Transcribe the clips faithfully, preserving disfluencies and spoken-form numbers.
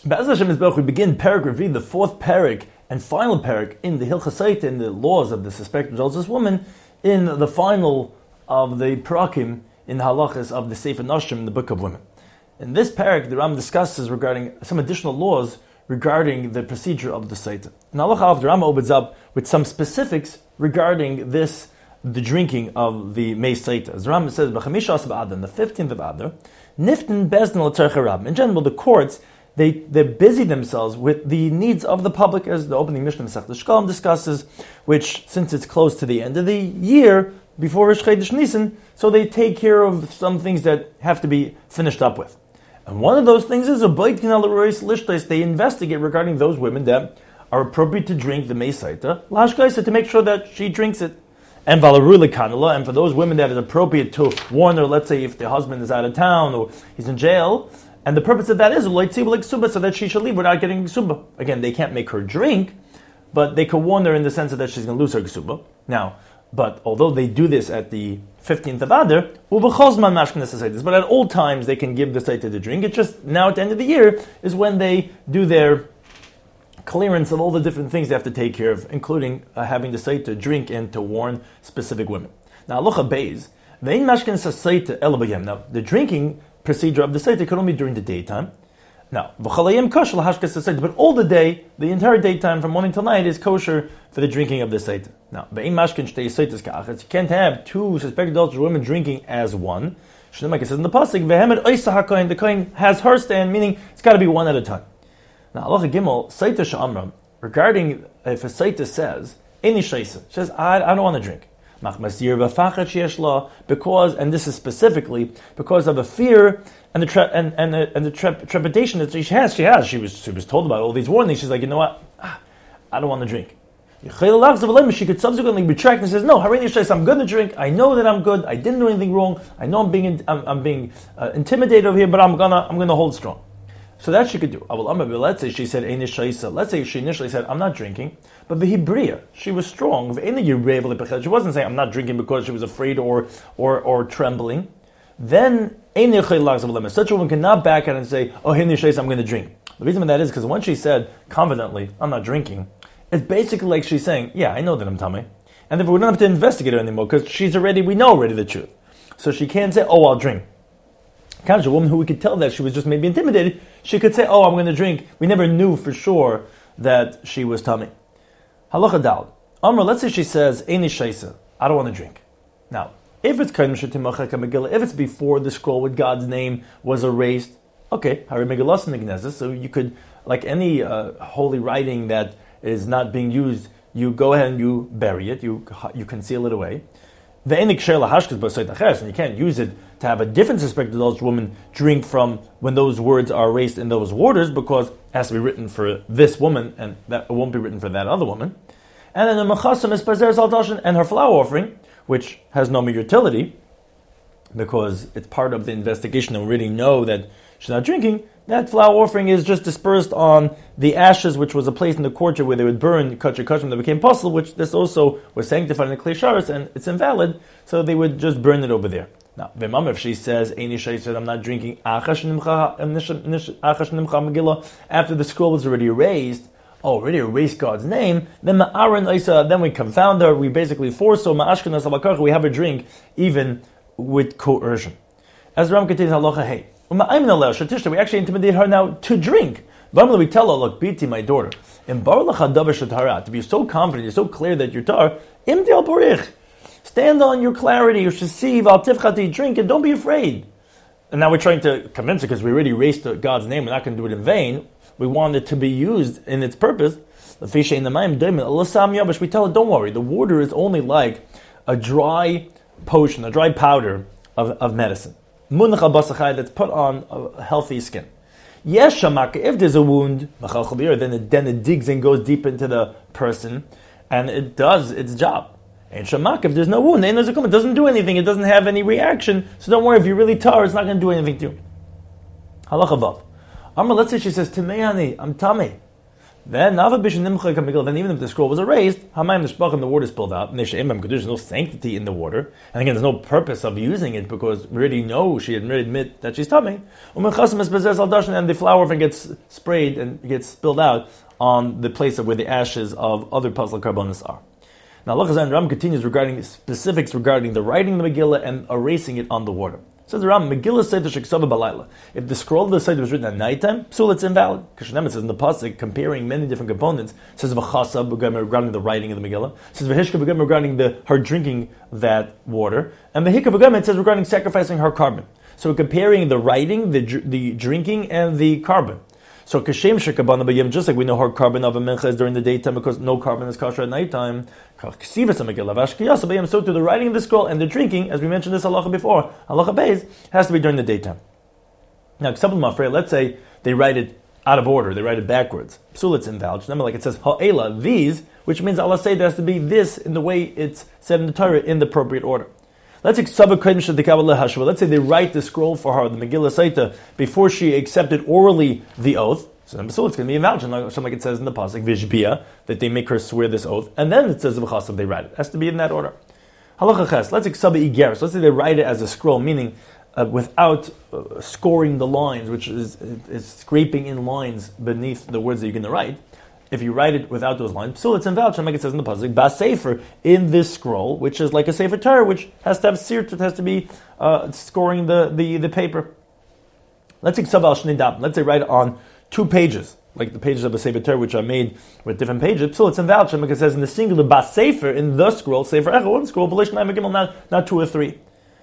Be'ez Hashem Yisbarach, we begin Perek Revi, the fourth Perek and final Perek in the Hilchos Seita, in the laws of the suspected adulterous woman, in the final of the Perakim, in the halachas of the Sefer Noshim, in the Book of Women. In this Perek, the Ram discusses regarding some additional laws regarding the procedure of the Seita. In halacha, the Ram opens up with some specifics regarding this, the drinking of the Mei Seita. As the Ram says, B'chamisha Adar, the fifteenth of Adar, Niftin Bezdin L'Tzarchei Rab. In general, the courts, They they busy themselves with the needs of the public, as the opening Mishnah Masechta Shkalim discusses, which, since it's close to the end of the year, before Rosh Chodesh Nisan, so they take care of some things that have to be finished up with. And one of those things is a Beit Kinal Rois Lishtais. They investigate regarding those women that are appropriate to drink the Mei Seita, Lashkaisa, to make sure that she drinks it. And Valaruli Kanala, and for those women that is appropriate to warn her, let's say if the husband is out of town or he's in jail. And the purpose of that is like suba, so that she should leave without getting suba. Again, they can't make her drink, but they could warn her in the sense that she's going to lose her suba. Now, but although they do this at the fifteenth of Adar, but at all times they can give the Seita to drink. It's just now at the end of the year is when they do their clearance of all the different things they have to take care of, including uh, having the Seita drink and to warn specific women. Now, Aloha Beis, now the drinking procedure of the Seita could only be during the daytime. Now, but all the day, the entire daytime from morning till night is kosher for the drinking of the Seita. Now, you can't have two suspected adulterous women drinking as one. Like it says in the pasuk, the kohen has her stand, meaning it's got to be one at a time. Now, Allah Gimel, Seita Sha'amram, regarding if a Seita says, Eini Shaisa, says, I, I don't want to drink. Because, and this is specifically because of a fear and the tre- and and the, and the tre- trepidation that she has. She has. She was she was told about all these warnings. She's like, you know what? Ah, I don't want to drink. She could subsequently retract and says, no, I'm going to drink. I know that I'm good. I didn't do anything wrong. I know I'm being I'm, I'm being uh, intimidated over here, but I'm gonna I'm gonna hold strong. So that she could do. Let's say she said, let's say she initially said, I'm not drinking, but the Hebrew, she was strong. She wasn't saying, I'm not drinking because she was afraid or or, or trembling. Then, such a woman cannot back out and say, oh, I'm going to drink. The reason for that is because when she said confidently, I'm not drinking, it's basically like she's saying, yeah, I know that I'm tummy. And therefore we don't have to investigate her anymore because she's already, we know already the truth. So she can't say, oh, I'll drink. A woman who we could tell that she was just maybe intimidated, she could say, oh, I'm going to drink. We never knew for sure that she was tummy. Halacha dal. Amr, let's say she says, Eini shaisa, I don't want to drink. Now, if it's if it's before the scroll with God's name was erased, okay, Hari Megalos Nignesis, so you could, like any uh, holy writing that is not being used, you go ahead and you bury it, you you conceal it away. And you can't use it to have a different suspected adulterous woman drink from when those words are erased in those waters, because it has to be written for this woman and that it won't be written for that other woman. And then the mechasam is pazer saldashin, and her flower offering, which has no more utility because it's part of the investigation and we already know that she's not drinking. That flower offering is just dispersed on the ashes, which was a place in the courtyard where they would burn kachar kachim that became possible, which this also was sanctified in the Klei Sharis, and it's invalid, so they would just burn it over there. Now, V'mam, if she says, Eini said, I'm not drinking, after the scroll was already erased, oh, already erased God's name, then then we confound her, we basically force her, we have her drink, even with coercion. As the Ram continues, halacha hey. We actually intimidate her now to drink. We tell her, look, Biti, my daughter, to be so confident, you're so clear that you're tar, stand on your clarity, you should see, drink, and don't be afraid. And now we're trying to convince her, because we already erased God's name, we're not going to do it in vain. We want it to be used in its purpose. We tell her, don't worry, the water is only like a dry potion, a dry powder of, of medicine. That's put on a healthy skin. Yes, shamak, if there's a wound, then it, then it digs and goes deep into the person, and it does its job. And shamak, if there's no wound, it doesn't do anything, it doesn't have any reaction, so don't worry, if you're really tar, it's not going to do anything to you. Halacha vav. Amr, let's say she says, Timeyani, I'm tummy. Then, then even if the scroll was erased, Hamayim Nishbach and the water spilled out. There's no sanctity in the water. And again, there's no purpose of using it because we already know she had already admit that she's tummy. And the flour gets sprayed and gets spilled out on the place of where the ashes of other Pasal Karbonis are. Now, Lachazan Ram continues regarding specifics regarding the writing of the Megillah and erasing it on the water. Says the Ram, Megillah Seder Sheksava Balayla. If the scroll of the Seder was written at nighttime, so it's invalid. Kashanem says in the pasuk, comparing many different components, says V'chasa regarding the writing of the Megillah, says V'hishka regarding the her drinking that water, and V'hika it says regarding sacrificing her carbon. So comparing the writing, the the drinking, and the carbon. So kashem shekabana b'yom, just like we know her carbon of a mincha is during the daytime because no carbon is kosher at nighttime. So to the writing of the scroll and the drinking, as we mentioned this halacha before, halacha beis, has to be during the daytime. Now, let's say they write it out of order, they write it backwards. So it's invalid. Remember, like it says ha'ela, these, which means Allah say there has to be this in the way it's said in the Torah in the appropriate order. Let's say let's say they write the scroll for her, the Megillah Saita, before she accepted orally the oath. So it's going to be invalid, like it says in the pasuk, Vishbia, that they make her swear this oath, and then it says V'chasav, they write it. It has to be in that order. Halacha ches. Let's say Igeris. Let's say they write it as a scroll, meaning uh, without uh, scoring the lines, which is, is scraping in lines beneath the words that you're going to write. If you write it without those lines, so it's invalid. Like it says in the pasuk, Bas Sefer, in this scroll, which is like a Sefer Torah, which has to have sirt, it has to be uh, scoring the, the, the paper. Let's say Ksav al Shnei Dapim. Let's say write it on two pages, like the pages of a Sefer Torah, which are made with different pages. So it's invalid. Like it says in the singular Bas Sefer, in the scroll, Sefer Echad, one scroll, not not two or three.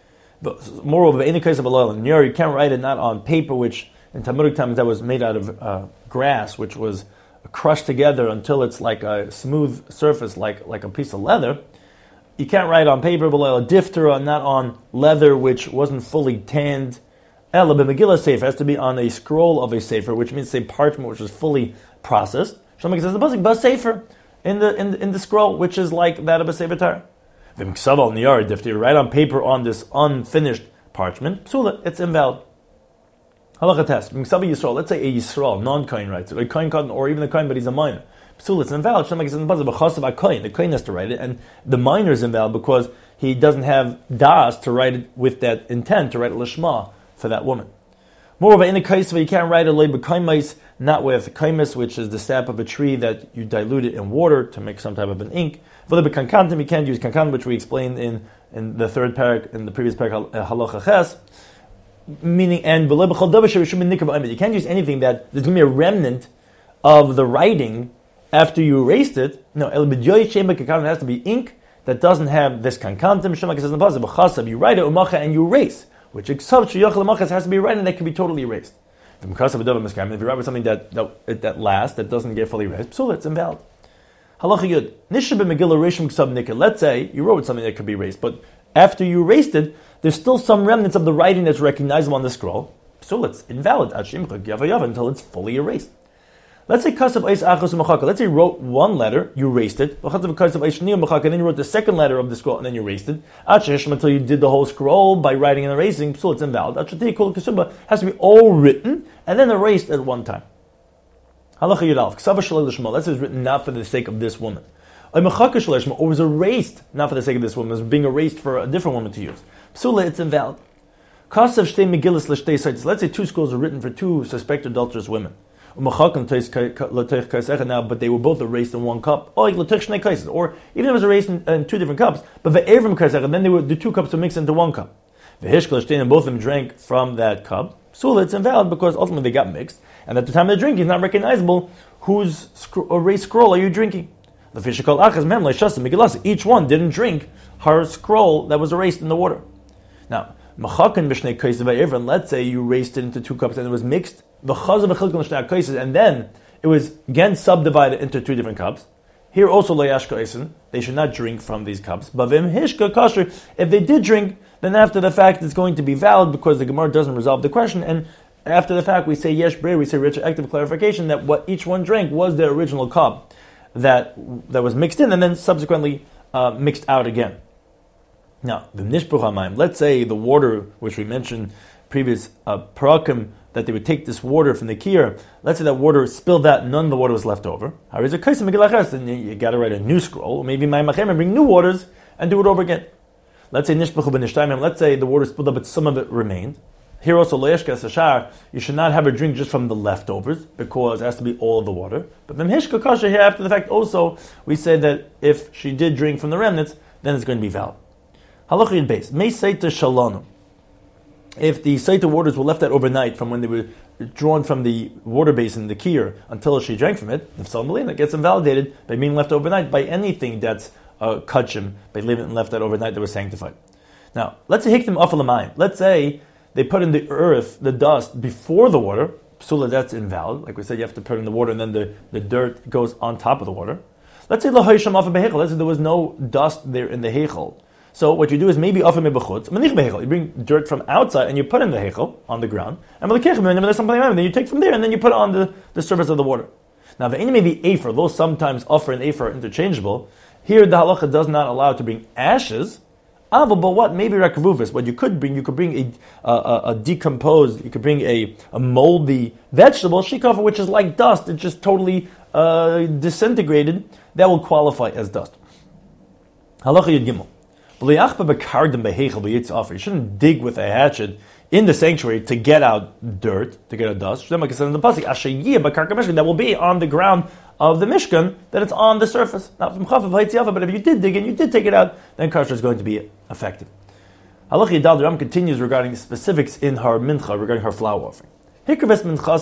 But moreover, in the case of a loyal Nyer, you can't write it not on paper, which in Talmudic times that was made out of uh, grass, which was crushed together until it's like a smooth surface, like, like a piece of leather. You can't write on paper, but a diphthera, not on leather, which wasn't fully tanned. Ela b'Megillah Sefer has to be on a scroll of a Sefer, which means say parchment, which is fully processed. Shlomo says the pasuk Bas Sefer in the in the, in the scroll, which is like that of a Sefer Torah. V'Mksav al Niyar diphthera, write on paper on this unfinished parchment. Psula, it's invalid. Halacha test. Let's say a Yisrael, non-Kohen writes it, a Kohen Kohen, or even a Kohen, but he's a minor. So it's invalid. The Kohen has to write it, and the minor is invalid because he doesn't have das to write it with that intent, to write it lishma for that woman. Moreover, in a case where you can't write it leibekaimis, not with kaimis, which is the sap of a tree that you dilute it in water to make some type of an ink. For the kankantim, you can't use kankan, which we explained in, in the third parak, in the previous parak, halacha ches. Meaning, and you can't use anything that there's going to be a remnant of the writing after you erased it. No, it has to be ink that doesn't have this kankantim. Like it says in the pasuk, you write it umacha and you erase, which has to be writing that can be totally erased. If you write with something that that, that lasts, that doesn't get fully erased, so it's invalid. Halacha yud. Let's say you wrote something that could be erased, but after you erased it, there's still some remnants of the writing that's recognizable on the scroll. So it's invalid until it's fully erased. Let's say Let's say you wrote one letter, you erased it, and then you wrote the second letter of the scroll, and then you erased it. Until you did the whole scroll by writing and erasing, so it's invalid. Has to be all written and then erased at one time. Let's say it's written not for the sake of this woman. Or was erased not for the sake of this woman, it was being erased for a different woman to use. Psula, it's invalid. Let's say two scrolls are written for two suspected adulterous women. Now, but they were both erased in one cup. Or even if it was erased in, in two different cups, but then they were, the two cups were mixed into one cup. And both of them drank from that cup. Psula, it's invalid because ultimately they got mixed, and at the time of the drinking, it's not recognizable whose sc- erased scroll are you drinking. Each one didn't drink her scroll that was erased in the water. Now, let's say you erased it into two cups and it was mixed, and then it was again subdivided into two different cups. Here also, they should not drink from these cups. But if they did drink, then after the fact it's going to be valid because the Gemara doesn't resolve the question, and after the fact we say yesh bre, we say retroactive clarification that what each one drank was their original cup that that was mixed in and then subsequently uh, mixed out again. Now, the nishpuch hamayim, let's say the water which we mentioned previous uh, parakim that they would take this water from the kir. Let's say that water spilled out, none of the water was left over. Then you got to write a new scroll, or maybe and bring new waters and do it over again. Let's say let's say the water spilled up, but some of it remained. Here also, you should not have a drink just from the leftovers, because it has to be all of the water. But from Hishka Kasha here, after the fact, also, we say that if she did drink from the remnants, then it's going to be valid. Halacha Yud Beis, Mei Seita Shalanu. If the Seita waters were left out overnight from when they were drawn from the water basin, the kir, until she drank from it, if Salmalina gets invalidated by being left overnight by anything that's uh, kachim, by leaving it left out overnight that was sanctified. Now, let's say Hiktim Afalamayim. Let's say they put in the earth, the dust, before the water. Psula, that's invalid. Like we said, you have to put in the water and then the, the dirt goes on top of the water. Let's say L'hoisham Afa Behechel. Let's say there was no dust there in the Hechel. So what you do is maybe Afa Mebechutz, Manich Behechel. You bring dirt from outside and you put in the Hechel, on the ground. And there's something, and then you take from there and then you put it on the, the surface of the water. Now, the may be Afer, though sometimes Afer and Afer are interchangeable. Here the halacha does not allow to bring ashes. Ah, but what? Maybe rakavuvis. What you could bring, you could bring a, a, a decomposed, you could bring a, a moldy vegetable, shikafa, which is like dust. It's just totally uh, disintegrated. That will qualify as dust. Halacha Yud Gimel. You shouldn't dig with a hatchet in the sanctuary to get out dirt, to get out dust. Like it says in the pasuk, that will be on the ground of the Mishkan, that it's on the surface. Not from Chafav Haitziafa, but if you did dig and you did take it out, then Kasher is going to be effective. Halacha Yidal, the Ram continues regarding specifics in her mincha, regarding her flour offering. Let's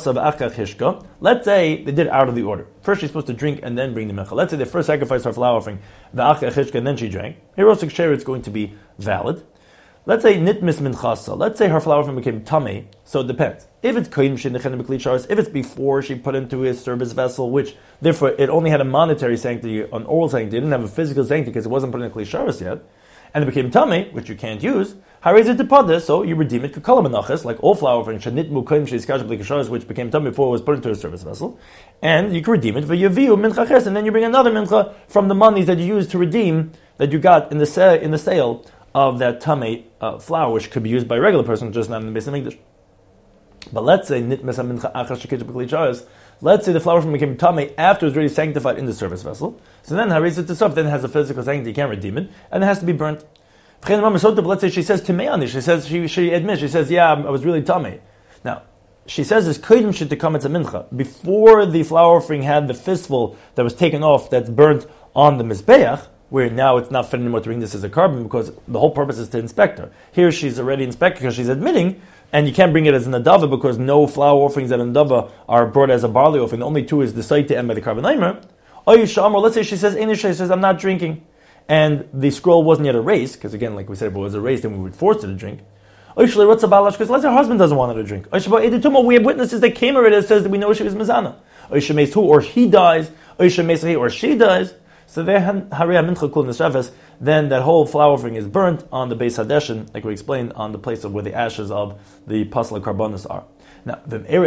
say they did it out of the order. First she's supposed to drink and then bring the mincha. Let's say they first sacrificed her flour offering, the achach hishka, and then she drank. Here also it's going to be valid. Let's say nitmis minchasa. Let's say her flour offering became tamei. So it depends. If it's koyim she'nechenu b'kli sharos, if it's before she put into a service vessel, which therefore it only had a monetary sanctity, an oral sanctity, it didn't have a physical sanctity because it wasn't put in a kli sharos yet, and it became tamei, which you can't use. Harayz it depada, so you redeem it k'kol menachas, like all flour offering shenitmu koyim she'izkash b'kli sharos, which became tamei before it was put into a service vessel, and you can redeem it v'yaviu mincha ches, and then you bring another mincha from the monies that you used to redeem that you got in the sa- in the sale of that tamei uh, flour, which could be used by a regular person, just not in the Beis Hamikdash. But let's say nitmes mincha achas shekitz b'kli sharos. Let's say the flour from became tamei after it was already sanctified in the service vessel. So then harayz it to then it has a physical sanctity, you can't redeem it, and it has to be burnt. Let's say she says tamei on this. She says she she admits. She says, "Yeah, I was really tamei." Now she says this kodim should to come at a mincha before the flour offering had the fistful that was taken off, that's burnt on the mizbeach, where now it's not fit anymore to bring this as a carbon because the whole purpose is to inspect her. Here she's already inspected because she's admitting, and you can't bring it as an adava because no flour offerings at an adava are brought as a barley offering. The only two is the site to end by the carbon aimer. Or let's say she says, she says, "I'm not drinking." And the scroll wasn't yet erased, because again, like we said, if it was erased, then we would force her to drink. Because let's say her husband doesn't want her to drink. We have witnesses that came already that says that we know she was mizana. Or he dies, or she dies. So then that whole flour offering is burnt on the Beis Hadeshin, like we explained, on the place of where the ashes of the pasal karbonos are. Now,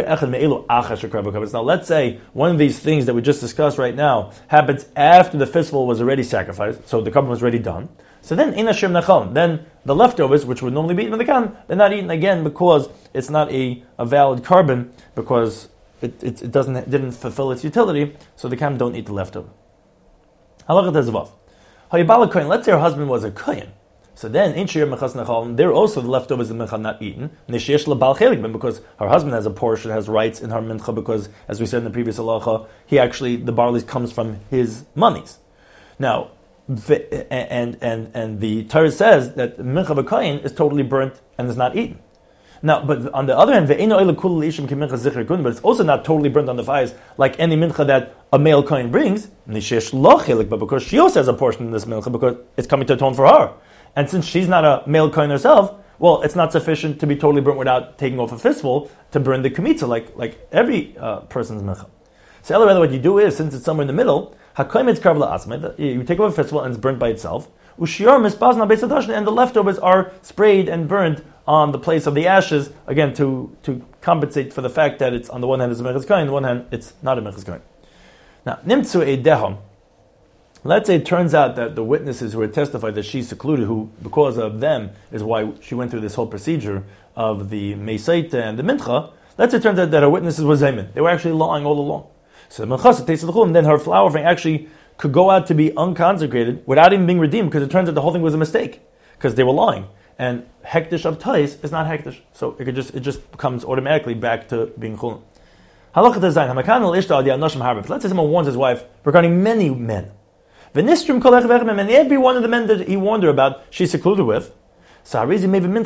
now, let's say one of these things that we just discussed right now happens after the fistful was already sacrificed, so the carbon was already done. So then, then the leftovers, which would normally be eaten in the kan, they're not eaten again because it's not a, a valid carbon, because it, it, it doesn't it didn't fulfill its utility, so the kan don't eat the leftover. Let's say her husband was a kohen. So then, there also the leftovers of the mincha not eaten, because her husband has a portion, has rights in her mincha, because, as we said in the previous halacha, he actually, the barley comes from his monies. Now, the, and and and the Torah says that mincha v'koyin is totally burnt and is not eaten. Now, but on the other hand, but it's also not totally burnt on the fires like any mincha that a male kohen brings, but because she also has a portion in this mincha, because it's coming to atone for her. And since she's not a male kohen herself, well, it's not sufficient to be totally burnt without taking off a fistful to burn the kemitza, like like every uh, person's mincha. So, rather, what you do is, since it's somewhere in the middle, you take off a fistful and it's burnt by itself. And the leftovers are sprayed and burned on the place of the ashes, again, to, to compensate for the fact that it's on the one hand it's a mechaz kohen, on the one hand it's not a mechaz kohen. Now, nimtzu eidehom. Let's say it turns out that the witnesses who had testified that she's secluded, who, because of them, is why she went through this whole procedure of the Meisaita and the Mincha. Let's say it turns out that her witnesses were Zayman. They were actually lying all along. So the Menchasa tastes the chulin, then her flour offering actually could go out to be unconsecrated without even being redeemed, because it turns out the whole thing was a mistake, because they were lying. And hektish of tais is not hektish. So it could just it just comes automatically back to being chulin. Halacha Zayin, Hamakan al Ishta al Yanoshim Harbet. Let's say someone warns his wife regarding many men. V'nistrum kol echad v'echad, and every one of the men that he warned her about, she's secluded with. So she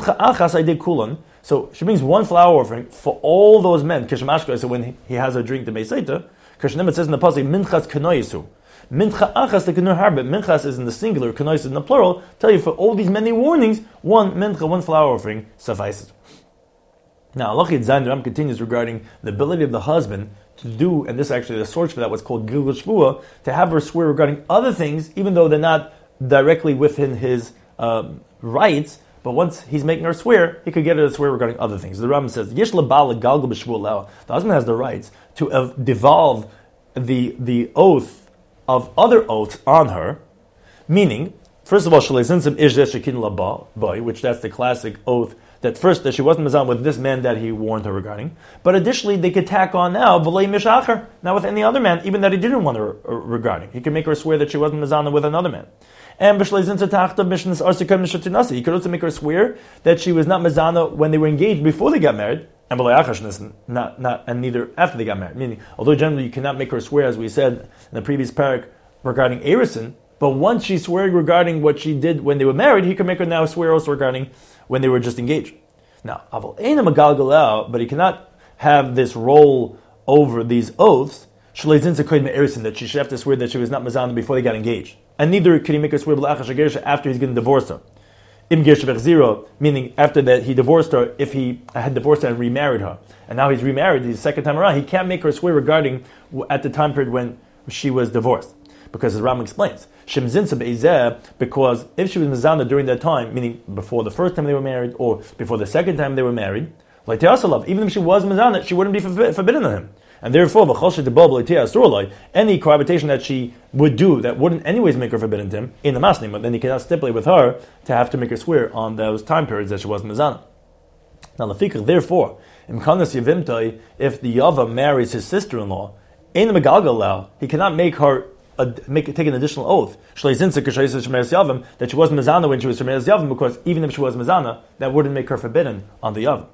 brings one flour offering for all those men. So when he, he has a drink to Beisaita, Krishna says in the pasuk, minchas kanoyisu. Mincha achas the kanur harbet. Minchas is in the singular, kanoyis is in the plural. Tell you for all these many warnings, one mincha, one flour offering suffices. Now, Allah Zayin Ram continues regarding the ability of the husband to do, and this is actually the source for that, what's called Gilgul Shvua, to have her swear regarding other things, even though they're not directly within his um, rights. But once he's making her swear, he could get her to swear regarding other things. The Rambam says, Yesh leba'al galgal b'shvua le'ah. The husband has the rights to uh, devolve the the oath of other oaths on her, meaning, first of all, shleizinsim ishdesh shekin laba boy, which that's the classic oath that first that she wasn't mizan with this man that he warned her regarding. But additionally, they could tack on now v'lei mishacher, not with any other man, even that he didn't want her regarding. He could make her swear that she wasn't mizana with another man. And he could also make her swear that she was not mezana when they were engaged before they got married, and not not and neither after they got married. Meaning, although generally you cannot make her swear, as we said in the previous parak regarding erison, but once she swearing regarding what she did when they were married, he can make her now swear also regarding when they were just engaged. Now, but he cannot have this role over these oaths that she should have to swear that she was not mezana before they got engaged. And neither could he make her swear after he's going to divorce her. Zero, meaning after that he divorced her, if he had divorced her and remarried her. And now he's remarried the second time around, he can't make her swear regarding at the time period when she was divorced. Because as Ram explains, because if she was mezana during that time, meaning before the first time they were married or before the second time they were married, like even if she was mezana, she wouldn't be forbidden to him. And therefore, any cohabitation that she would do that wouldn't anyways make her forbidden to him, in the masnim, but then he cannot stipulate with her to have to make her swear on those time periods that she was mezana. Now, therefore, if the Yava marries his sister-in-law, he cannot make her uh, make take an additional oath that she was mezana when she was shemeres yavam, because even if she was mezana, that wouldn't make her forbidden on the Yavam.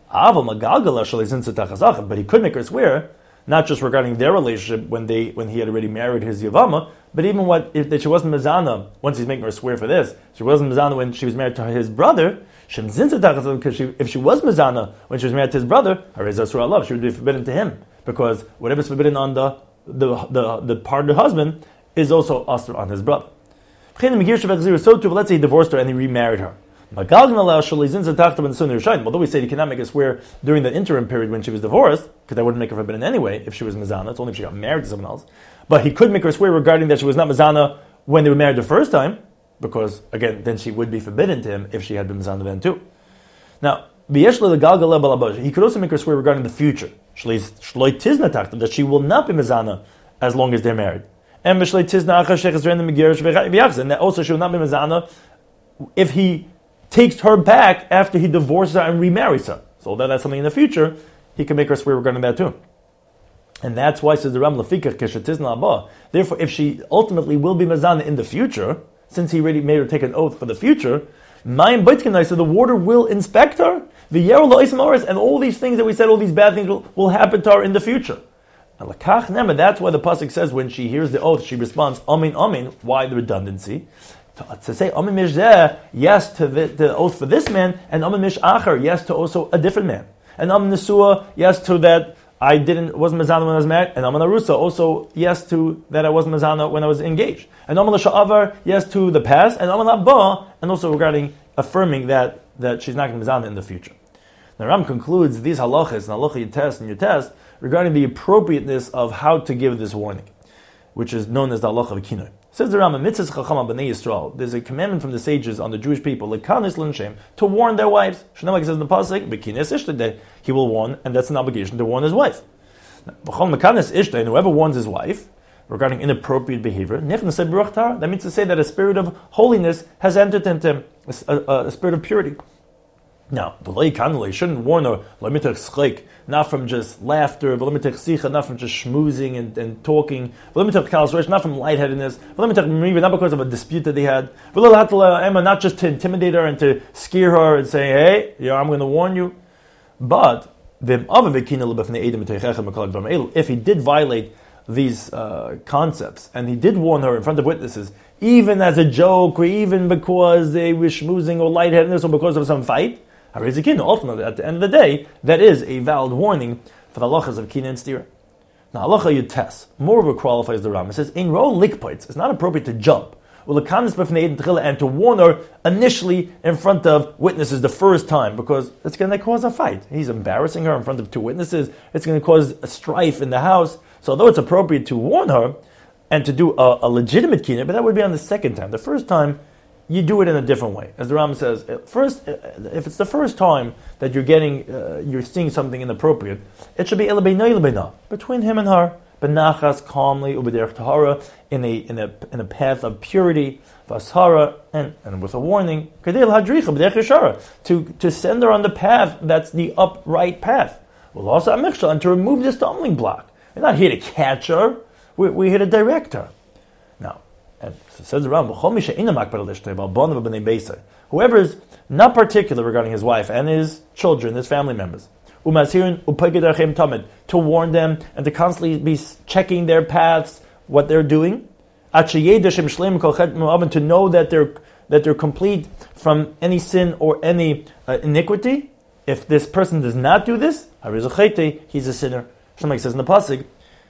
But he could make her swear, not just regarding their relationship when they when he had already married his Yavama, but even what if that she wasn't mezana, once he's making her swear for this, she wasn't mezana when she was married to his brother, because she, if she was mezana when she was married to his brother, she would be forbidden to him, because whatever's forbidden on the the the, the part of the husband is also usher on his brother. So too, let's say he divorced her and he remarried her. Although we say he cannot make her swear during the interim period when she was divorced, because that wouldn't make her forbidden anyway if she was mezana. It's only if she got married to someone else. But he could make her swear regarding that she was not mezana when they were married the first time, because again, then she would be forbidden to him if she had been mezana then too. Now, he could also make her swear regarding the future, that she will not be mezana as long as they're married. And that also she will not be mezana if he takes her back after he divorces her and remarries her. So that that's something in the future, he can make her swear regarding that too. And that's why, says the Ram, therefore, if she ultimately will be mezana in the future, since he already made her take an oath for the future, so the water will inspect her, the and all these things that we said, all these bad things will, will happen to her in the future. And that's why the pasuk says when she hears the oath, she responds, Amin, Amin. Why the redundancy? To, to say Amin Mishzeh, yes to the, the oath for this man, and Amin Mish Acher, yes to also a different man. And Amin Nesua, yes to that I didn't wasn't mezana when I was married, and Amin Arusa, also yes to that I wasn't mezana when I was engaged. And Amin Sha'avar, yes to the past, and Amin Abba, and also regarding affirming that, that she's not going to be mezana in the future. Now Ram concludes these halachas, and halacha Yutes and Yutes, regarding the appropriateness of how to give this warning, which is known as the halacha of Kinoi. Says the Rambam, Mitzvah Chachama B'nai Yisrael, there's a commandment from the sages on the Jewish people, Lekanis L'Nshem, to warn their wives. Shnei, like it says in the pasuk, B'kines Ishtadeh, he will warn, and that's an obligation to warn his wife. V'chol Mekanis Ishtadeh, and whoever warns his wife regarding inappropriate behavior, Nechnesei B'ruach Tar, that means to say that a spirit of holiness has entered into him, a, a, a spirit of purity. Now, you shouldn't warn her, not from just laughter, not from just schmoozing and, and talking, not from lightheadedness, not because of a dispute that they had, not just to intimidate her and to scare her and say, hey, you know, I'm going to warn you. But, if he did violate these uh, concepts, and he did warn her in front of witnesses, even as a joke, or even because they were schmoozing or lightheadedness, or because of some fight, ultimately, at the end of the day, that is a valid warning for the halachas of kina and stira. Now, halacha yud tes, moreover qualifies the Ram. It says, in ro likpoitz, it's not appropriate to jump, and to warn her initially in front of witnesses the first time, because it's going to cause a fight. He's embarrassing her in front of two witnesses. It's going to cause a strife in the house. So although it's appropriate to warn her and to do a, a legitimate kina, but that would be on the second time. The first time, you do it in a different way. As the Ram says, first, if it's the first time that you're getting, uh, you're seeing something inappropriate, it should be between him and her, benachas, calmly, ubederech tahara, in a in a in a path of purity, vashara, and and with a warning, to to send her on the path that's the upright path. Well, also and to remove the stumbling block. We're not here to catch her. We're, we're here to direct her. Now, and it says around, whoever is not particular regarding his wife and his children, his family members, to warn them and to constantly be checking their paths, what they're doing, to know that they're that they're complete from any sin or any uh, iniquity. If this person does not do this, he's a sinner. Somebody says in the pasuk,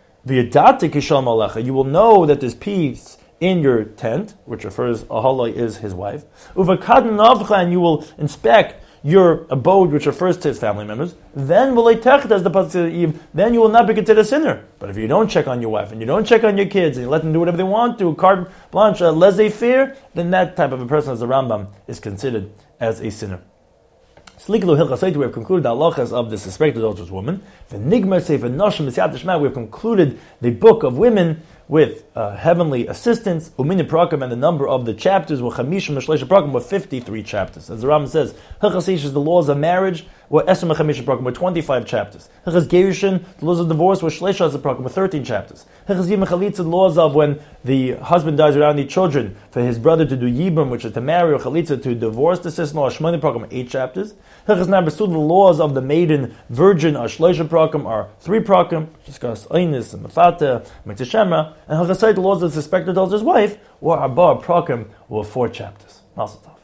you will know that there's peace in your tent, which refers, Ahalai is his wife. And you will inspect your abode, which refers to his family members. Then as the pasuk says, then you will not be considered a sinner. But if you don't check on your wife, and you don't check on your kids, and you let them do whatever they want to, carte blanche, uh, laissez-faire, then that type of a person, as the Rambam, is considered as a sinner. We have concluded the halachas of the suspected adulterous woman. We have concluded the book of women with uh, heavenly assistance, umini prakam, and the number of the chapters were chamishim shleisha prakam, were fifty-three chapters. As the Rambam says, Hilchas is the laws of marriage were esem chamishim prakam, were twenty-five chapters. Hilchas gerushin, the laws of divorce were shleisha prakam, were thirteen chapters. Hilchas yibum chalitza, the laws of when the husband dies without any children, for his brother to do yibum, which is to marry, or chalitza to divorce the sister-in-law, shmoni prakam, eight chapters. Hilchas nabesud, the laws of the maiden virgin, are shleisha prakam, are three prakam, discuss einis and mafata, mitzvah. And Hilchasai, the laws of the suspected adulterous wife, or Arba Prakim, were four chapters. Mazel tov.